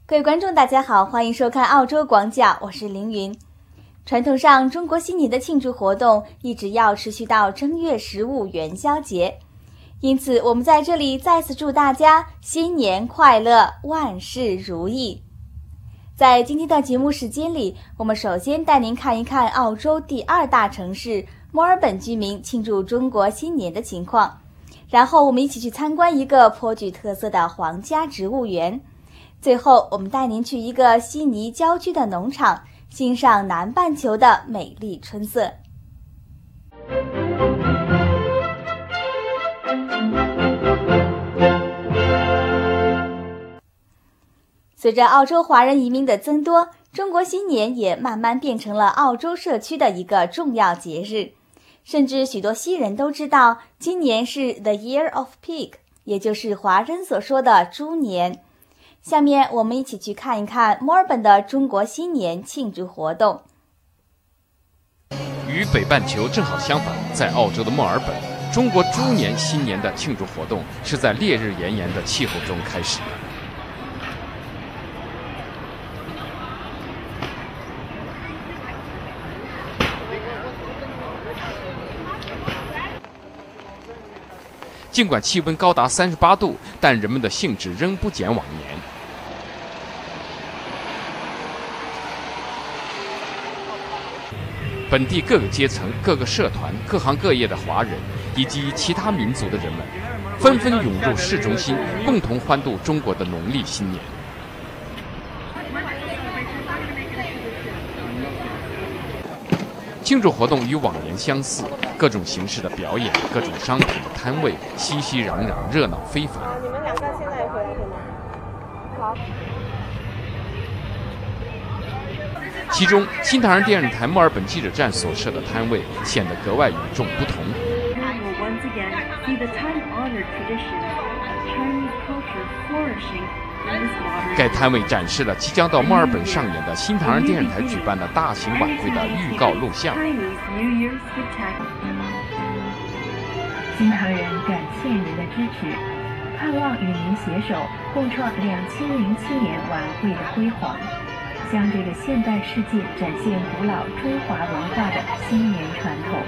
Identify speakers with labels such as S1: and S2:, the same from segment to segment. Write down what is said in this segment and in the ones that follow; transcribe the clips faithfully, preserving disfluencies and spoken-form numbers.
S1: 各位观众大家好，欢迎收看澳洲广角，我是凌云。传统上中国新年的庆祝活动一直要持续到正月十五元宵节，因此我们在这里再次祝大家新年快乐，万事如意。在今天的节目时间里，我们首先带您看一看澳洲第二大城市墨尔本居民庆祝中国新年的情况，然后我们一起去参观一个颇具特色的皇家植物园，最后我们带您去一个悉尼郊区的农场，欣赏南半球的美丽春色。随着澳洲华人移民的增多，中国新年也慢慢变成了澳洲社区的一个重要节日，甚至许多西人都知道今年是 The Year of Pig， 也就是华人所说的猪年。下面我们一起去看一看墨尔本的中国新年庆祝活动。
S2: 与北半球正好相反，在澳洲的墨尔本，中国猪年新年的庆祝活动是在烈日炎炎的气候中开始的。尽管气温高达三十八度，但人们的兴致仍不减往年。本地各个阶层、各个社团、各行各业的华人以及其他民族的人们，纷纷涌入市中心，共同欢度中国的农历新年。庆祝活动与往年相似，各种形式的表演，各种商品的摊位，熙熙攘攘，热闹非凡。
S3: 你们两个现在回来可以吗？好。
S2: 其中，新唐人电视台墨尔本记者站所设的摊位显得格外与众不同。该摊位展示了即将到墨尔本上演的新唐人电视台举办的大型晚会的预告录像。
S4: 新唐人感谢您的支持，盼望与您携手共创两千零七年晚会的辉煌，向这个现代世界展现古老中华文化的新年传统。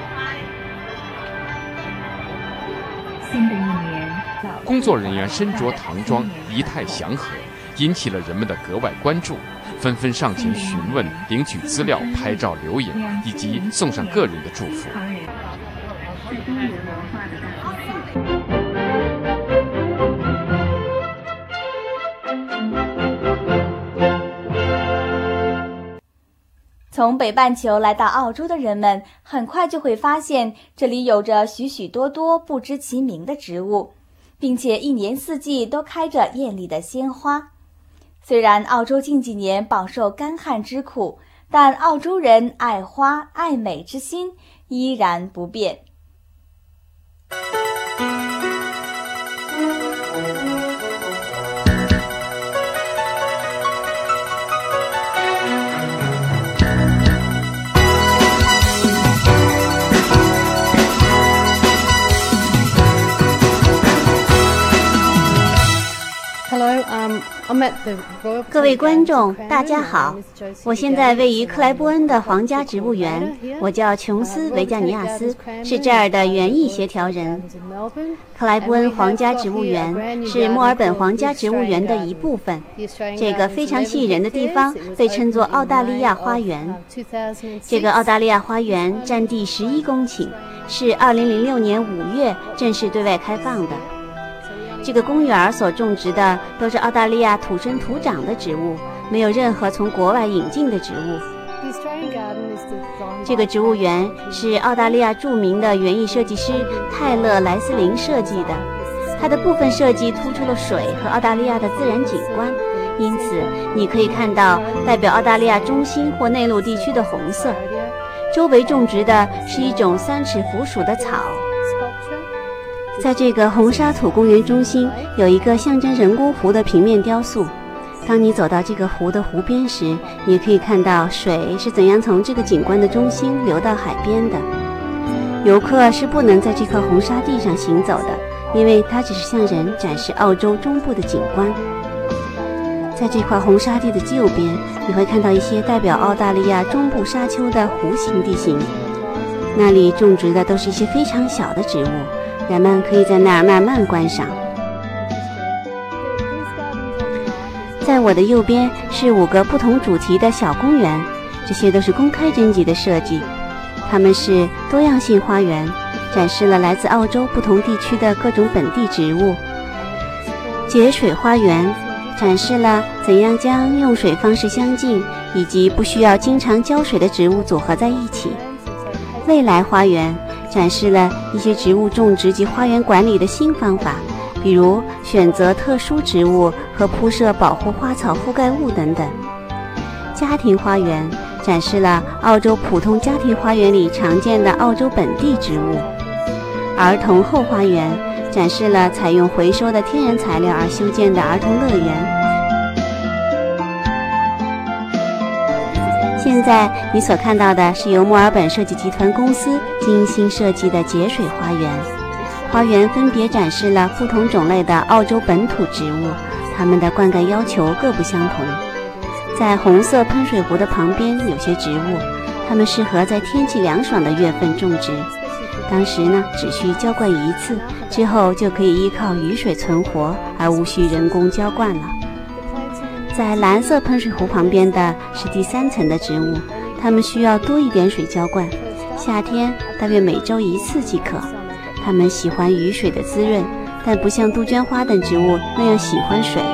S4: 新的一年，
S2: 工作人员身着唐装，仪态祥和，引起了人们的格外关注，纷纷上前询问、领取资料、拍照留影，以及送上个人的祝福。
S1: 从北半球来到澳洲的人们，很快就会发现这里有着许许多多不知其名的植物，并且一年四季都开着艳丽的鲜花。虽然澳洲近几年饱受干旱之苦，但澳洲人爱花爱美之心依然不变。
S5: 各位观众，大家好！我现在位于克莱伯恩的皇家植物园，我叫琼斯·维加尼亚斯，是这儿的园艺协调人。克莱伯恩皇家植物园是墨尔本皇家植物园的一部分。这个非常吸引人的地方被称作澳大利亚花园。这个澳大利亚花园占地十一公顷，是二零零六年五月正式对外开放的。这个公园所种植的都是澳大利亚土生土长的植物，没有任何从国外引进的植物。这个植物园是澳大利亚著名的园艺设计师泰勒·莱斯林设计的，它的部分设计突出了水和澳大利亚的自然景观，因此你可以看到代表澳大利亚中心或内陆地区的红色。周围种植的是一种三齿蝠属的草。在这个红沙土公园中心有一个象征人工湖的平面雕塑，当你走到这个湖的湖边时，你可以看到水是怎样从这个景观的中心流到海边的。游客是不能在这块红沙地上行走的，因为它只是向人展示澳洲中部的景观。 在这块红沙地的右边，你会看到一些代表澳大利亚中部沙丘的弧形地形，那里种植的都是一些非常小的植物，人们可以在那儿慢慢观赏。在我的右边是五个不同主题的小公园，这些都是公开征集的设计，它们是多样性花园，展示了来自澳洲不同地区的各种本地植物；节水花园展示了怎样将用水方式相近以及不需要经常浇水的植物组合在一起；未来花园展示了一些植物种植及花园管理的新方法，比如选择特殊植物和铺设保护花草覆盖物等等。家庭花园展示了澳洲普通家庭花园里常见的澳洲本地植物。儿童后花园展示了采用回收的天然材料而修建的儿童乐园。现在你所看到的是由墨尔本设计集团公司精心设计的节水花园。花园分别展示了不同种类的澳洲本土植物，它们的灌溉要求各不相同。在红色喷水湖的旁边有些植物，它们适合在天气凉爽的月份种植。当时呢，只需浇灌一次，之后就可以依靠雨水存活，而无需人工浇灌了。在蓝色喷水湖旁边的是第三层的植物，它们需要多一点水浇灌，夏天大约每周一次即可。它们喜欢雨水的滋润，但不像杜鹃花等植物那样喜欢水。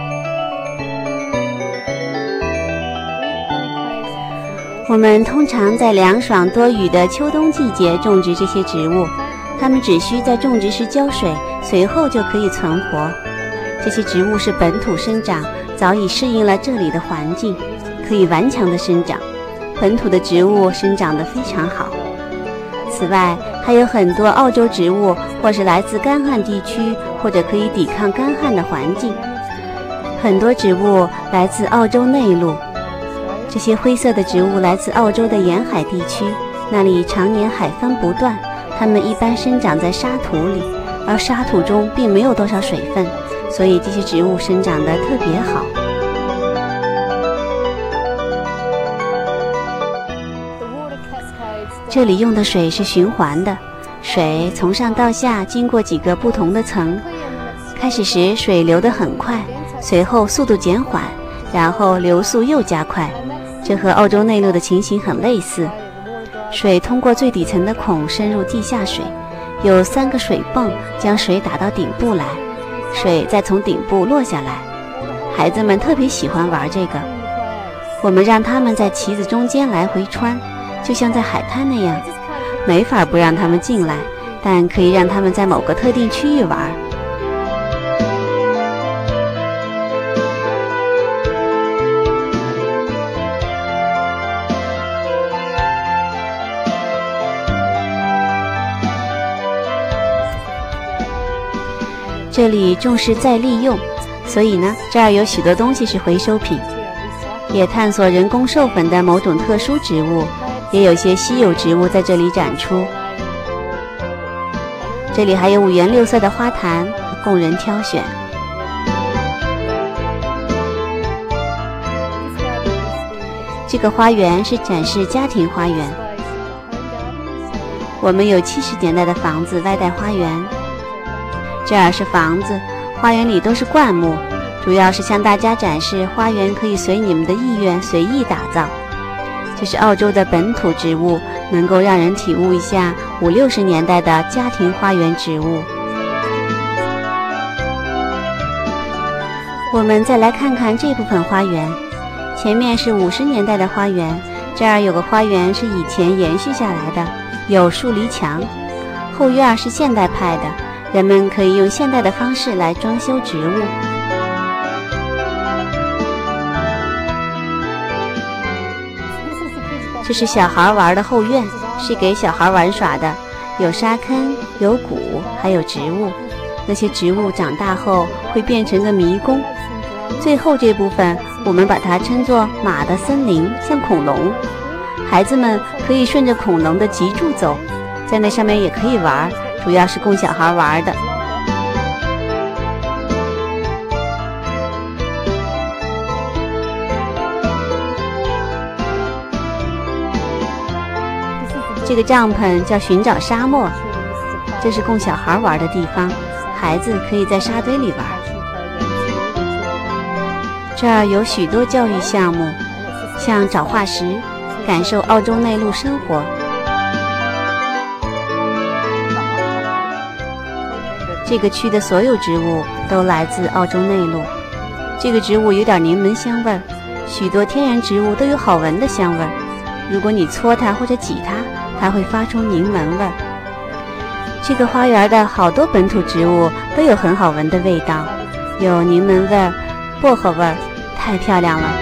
S5: 我们通常在凉爽多雨的秋冬季节种植这些植物，它们只需在种植时浇水，随后就可以存活。这些植物是本土生长，早已适应了这里的环境，可以顽强地生长。本土的植物生长得非常好。此外，还有很多澳洲植物，或是来自干旱地区，或者可以抵抗干旱的环境。很多植物来自澳洲内陆。这些灰色的植物来自澳洲的沿海地区，那里常年海风不断，它们一般生长在沙土里，而沙土中并没有多少水分，所以这些植物生长得特别好。这里用的水是循环的，水从上到下经过几个不同的层，开始时水流得很快，随后速度减缓，然后流速又加快，这和澳洲内陆的情形很类似。水通过最底层的孔深入地下水，有三个水泵将水打到顶部来，水再从顶部落下来。孩子们特别喜欢玩这个，我们让他们在旗子中间来回穿，就像在海滩那样，没法不让他们进来，但可以让他们在某个特定区域玩。这里重视再利用，所以呢，这儿有许多东西是回收品，也探索人工授粉的某种特殊植物，也有些稀有植物在这里展出。这里还有五颜六色的花坛供人挑选。这个花园是展示家庭花园，我们有七十年代的房子外带花园。这儿是房子，花园里都是灌木，主要是向大家展示花园可以随你们的意愿随意打造。这是澳洲的本土植物，能够让人体悟一下五六十年代的家庭花园植物。我们再来看看这部分花园，前面是五十年代的花园，这儿有个花园是以前延续下来的，有树篱墙，后院是现代派的，人们可以用现代的方式来装修植物。这是小孩玩的后院，是给小孩玩耍的，有沙坑，有谷，还有植物。那些植物长大后会变成个迷宫。最后这部分我们把它称作马的森林，像恐龙。孩子们可以顺着恐龙的脊柱走，在那上面也可以玩，主要是供小孩玩的。 这个帐篷叫寻找沙漠，这是供小孩玩的地方，孩子可以在沙堆里玩。这儿有许多教育项目，像找化石，感受澳洲内陆生活。这个区的所有植物都来自澳洲内陆。这个植物有点柠檬香味儿，许多天然植物都有好闻的香味儿。如果你搓它或者挤它，它会发出柠檬味儿。这个花园的好多本土植物都有很好闻的味道，有柠檬味儿、薄荷味儿，太漂亮了。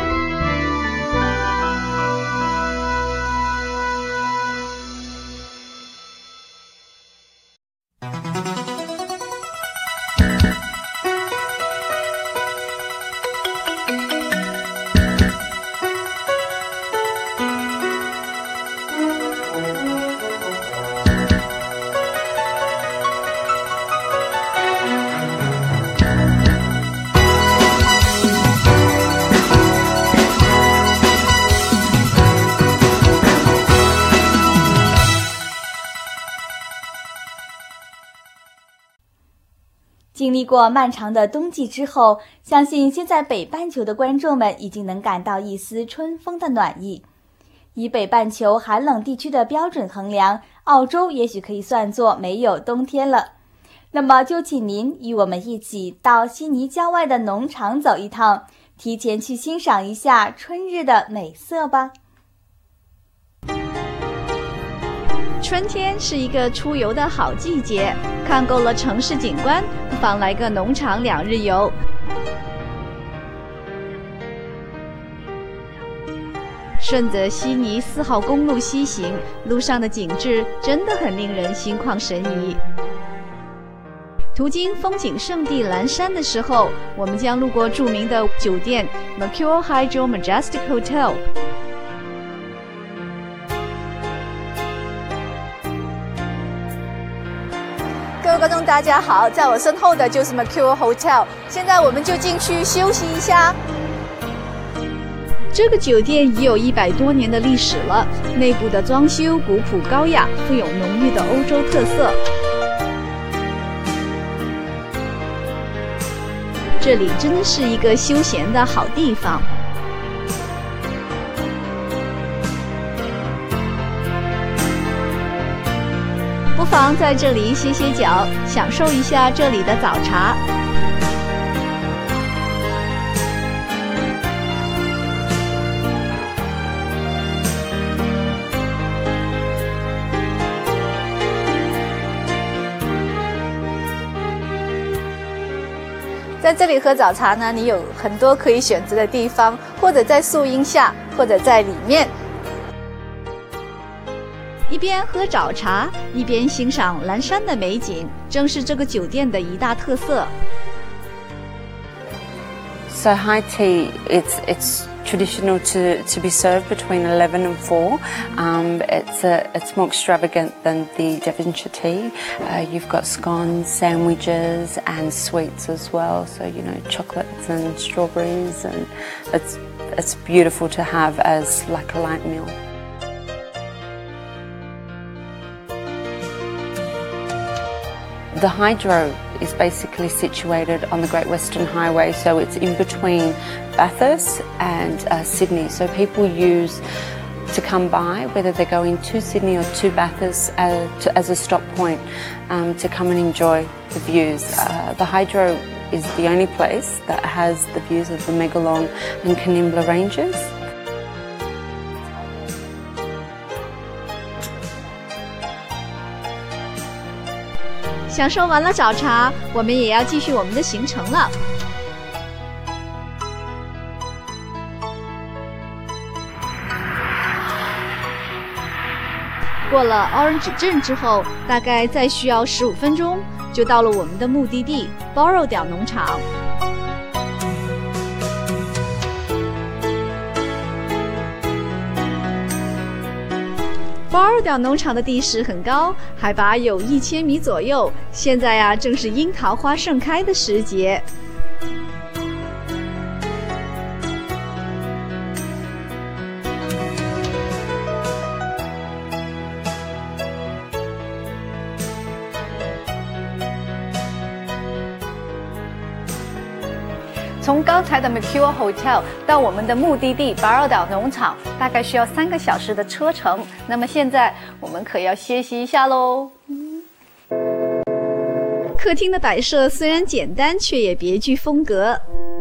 S1: 经历过漫长的冬季之后，相信现在北半球的观众们已经能感到一丝春风的暖意。以北半球寒冷地区的标准衡量，澳洲也许可以算作没有冬天了。那么就请您与我们一起到悉尼郊外的农场走一趟，提前去欣赏一下春日的美色吧。
S6: 春天是一个出游的好季节，看够了城市景观，不妨来个农场两日游。顺着悉尼四号公路西行，路上的景致真的很令人心旷神怡。途经风景胜地蓝山的时候，我们将路过著名的酒店 Mercure Hydro Majestic Hotel。各位观众大家好，在我身后的就是 Mercure Hotel， 现在我们就进去休息一下。这个酒店已有一百多年的历史了，内部的装修古朴高雅，富有浓郁的欧洲特色。这里真的是一个休闲的好地方。不妨在这里歇歇脚，享受一下这里的早茶。在这里喝早茶呢，你有很多可以选择的地方，或者在树荫下，或者在里面。一边喝早茶，一边欣赏蓝山的美景，正是这个酒店的一大特色。
S7: So high tea, it's it's traditional to to be served between eleven and four. Um, it's a, it's more extravagant than the Devonshire tea. Uh, you've got scones, sandwiches, and sweets as well. So you know, chocolates and strawberries, and it's it's beautiful to have as like a light meal. The Hydro is basically situated on the Great Western Highway, so it's in between Bathurst and uh, Sydney. So people use to come by, whether they're going to Sydney or to Bathurst uh, to, as a stop point, um, to come and enjoy the views. Uh, the Hydro is the only place that has the views of the Megalong and Canimbla Ranges.
S6: 享受完了早茶，我们也要继续我们的行程了。过了 Orange 镇之后，大概再需要十五分钟，就到了我们的目的地 Borrowdale 农场。Borrowdale 农场的地势很高，海拔有一千米左右。现在呀、啊，正是樱桃花盛开的时节。
S8: 从刚才的 Mercure Hotel 到我们的目的地巴尔岛农场，大概需要三个小时的车程。那么现在我们可要歇息一下喽。
S6: 客厅的摆设虽然简单，却也别具风格。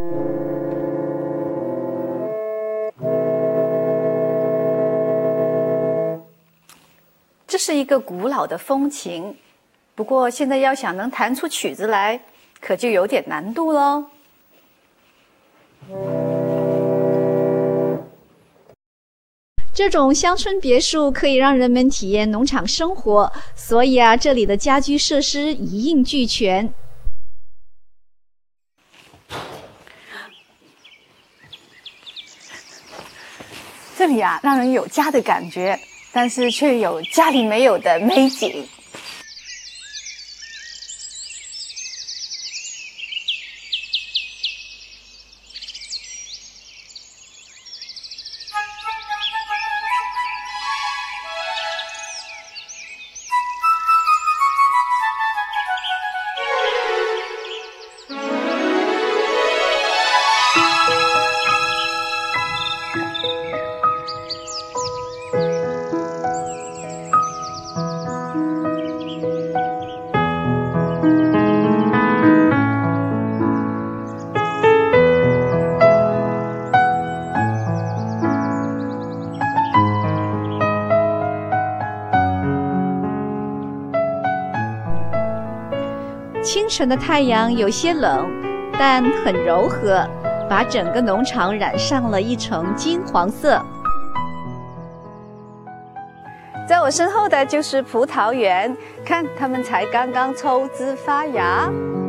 S8: 这是一个古老的风琴，不过现在要想能弹出曲子来，可就有点难度喽。
S6: 这种乡村别墅可以让人们体验农场生活，所以啊，这里的家居设施一应俱全。
S8: 这里啊，让人有家的感觉，但是却有家里没有的美景。
S6: 清晨的太阳有些冷，但很柔和，把整个农场染上了一层金黄色。
S8: 在我身后的就是葡萄园，看它们才刚刚抽枝发芽。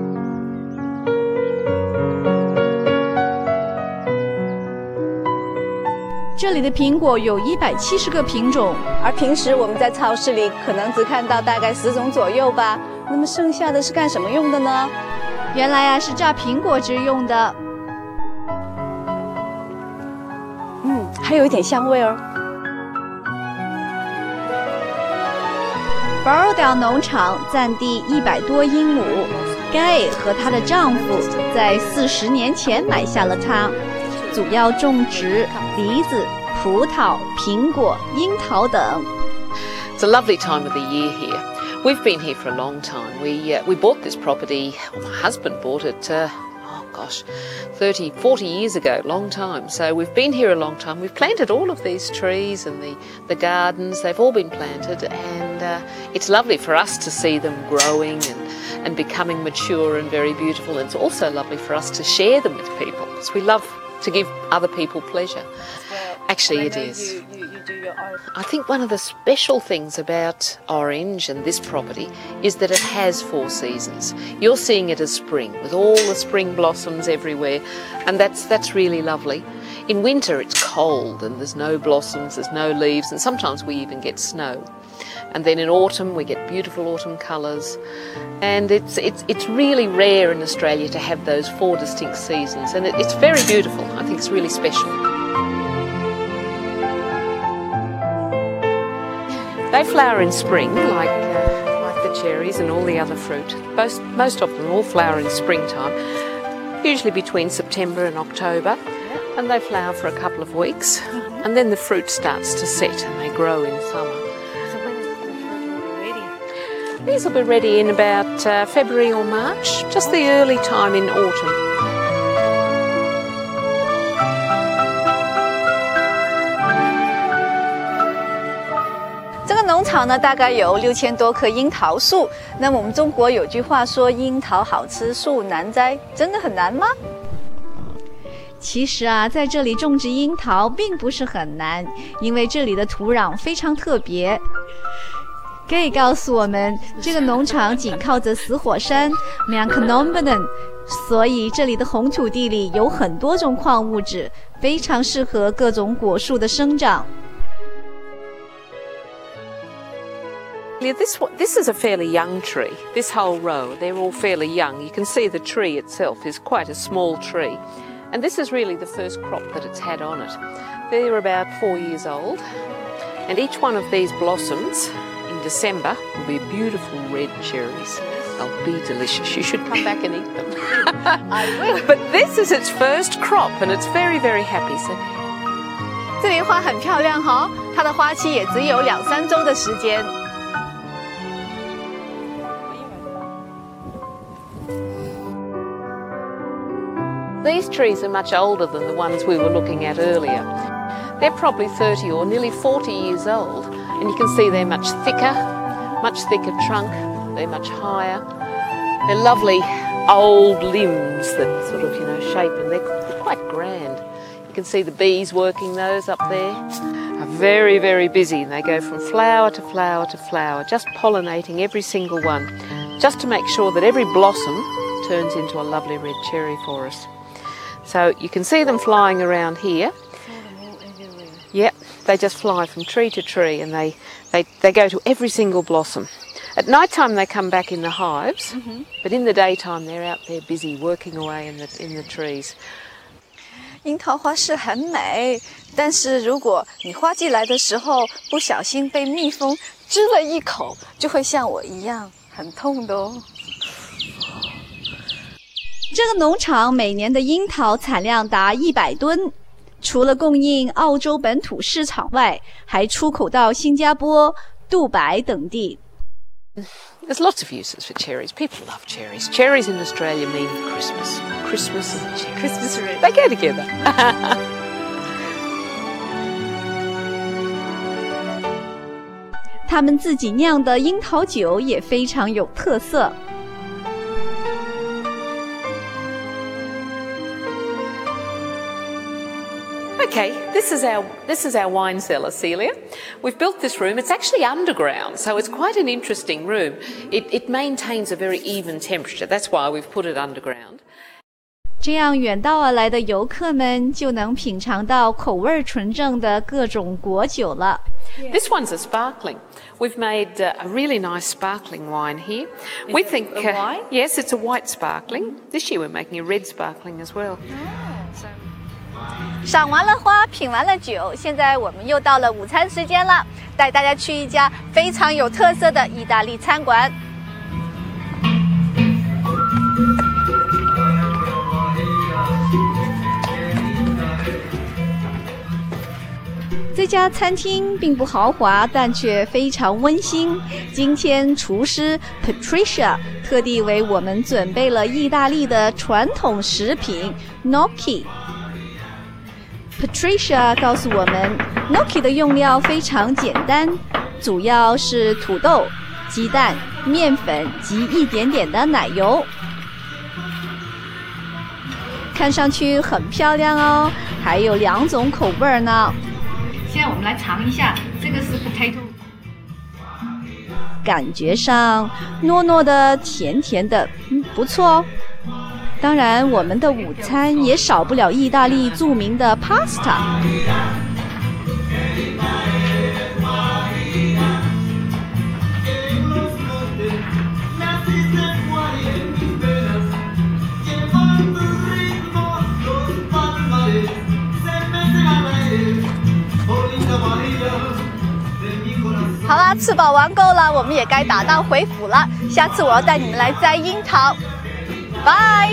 S6: 这里的苹果有一百七十个品种，
S8: 而平时我们在超市里可能只看到大概十种左右吧。那么剩下的是干什么用的呢？
S6: 原来啊是榨苹果汁用的。
S8: 嗯，还有一点香味哦。
S6: 巴尔岛农场占地一百多英亩，盖和她的丈夫在四十年前买下了它，主要种植梨子、葡萄、苹果、樱桃等。
S9: It's a lovely time of the year here. We've been here for a long time. We uh, we bought this property, well, my husband bought it, uh, oh gosh, thirty, forty years ago, long time. So we've been here a long time. We've planted all of these trees and the, the gardens, they've all been planted, and uh, it's lovely for us to see them growing and, and becoming mature and very beautiful. And it's also lovely for us to share them with people, because we love to give other people pleasure. Actually, it is.
S8: You, you, you do your art.
S9: I think one of the special things about Orange and this property is that it has four seasons. You're seeing it as spring, with all the spring blossoms everywhere, and that's, that's really lovely. In winter it's cold and there's no blossoms, there's no leaves, and sometimes we even get snow. And then in autumn we get beautiful autumn colours, and it's, it's, it's really rare in Australia to have those four distinct seasons, and it, it's very beautiful. I think it's really special. They flower in spring, like, uh, like the cherries and all the other fruit. Most, most of them all flower in springtime, usually between September and October, and they flower for a couple of weeks, and then the fruit starts to set and they grow in summer.
S8: So when is the fruit ready?
S9: These will be ready in about uh, February or March, just the early time in autumn.
S8: 这个农场呢，大概有六千多棵樱桃树。那么我们中国有句话说：“樱桃好吃树难摘”，真的很难吗？
S6: 其实啊，在这里种植樱桃并不是很难，因为这里的土壤非常特别。Gay 告诉我们，这个农场紧靠着死火山 Mount Nombanen， 所以这里的红土地里有很多种矿物质，非常适合各种果树的生长。
S9: This, this is a fairly young tree. This whole row, they're all fairly young. You can see the tree itself is quite a small tree. And this is really the first crop that it's had on it. They're about four years old. And each one of these blossoms in December will be beautiful red cherries. They'll be delicious. You should come back and eat them. I will. But this is its first crop, and it's very, very happy. So.
S8: 这里花很漂亮哈、哦，它的花期也只有两三周的时间。
S9: These trees are much older than the ones we were looking at earlier. They're probably thirty or nearly forty years old, and you can see they're much thicker, much thicker trunk, they're much higher. They're lovely old limbs that sort of, you know, shape, and they're quite grand. You can see the bees working those up there. Are very, very busy, and they go from flower to flower to flower, just pollinating every single one, just to make sure that every blossom turns into a lovely red cherry for us. So you can see them flying around here. Yep, they just fly from tree to tree, and they, they, they go to every single blossom. At night time they come back in the hives, mm-hmm. but in the daytime they're out there busy working away in the, in the trees.
S8: 樱桃花是很美，但是如果你花季来的时候不小心被蜜蜂蛰了一口，就会像我一样很痛的哦。
S6: 这个农场每年的樱桃产量达一百吨，除了供应澳洲本土市场外，还出口到新加坡、杜拜等地。
S9: There's lots of uses for cherries. People love cherries. Cherries in Australia mean Christmas. Christmas and cherries.
S8: Christmas tree.
S9: They go together.
S6: 他们自己酿的樱桃酒也非常有特色。
S9: Okay, this is our this is our wine cellar, Celia. We've built this room. It's actually underground, so it's quite an interesting room. It, it maintains a very even temperature. That's why we've put it underground.
S6: 这样远道而来的游客们就能品尝到口味纯正的各种果酒了。
S9: This one's a sparkling. We've made uh, a really nice sparkling wine here. Is we think
S8: a wine?
S9: Uh, yes, it's a white sparkling. This year we're making a red sparkling as well. So.
S8: 赏完了花，品完了酒，现在我们又到了午餐时间了，带大家去一家非常有特色的意大利餐馆。
S6: 这家餐厅并不豪华，但却非常温馨。今天厨师 Patricia 特地为我们准备了意大利的传统食品 gnocchi。Patricia 告诉我们 ，gnocchi 的用料非常简单，主要是土豆、鸡蛋、面粉及一点点的奶油。看上去很漂亮哦，还有两种口味呢。
S10: 现在我们来尝一下，这个是 potato，
S6: 感觉上糯糯的、甜甜的，嗯，不错哦。当然，我们的午餐也少不了意大利著名的 pasta。
S8: 好啦，吃饱玩够了，我们也该打道回府了。下次我要带你们来摘樱桃。拜。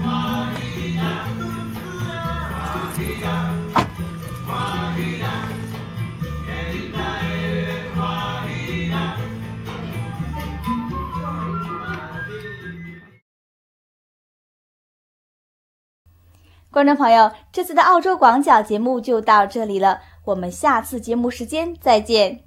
S1: 观众朋友，这次的澳洲广角节目就到这里了，我们下次节目时间再见。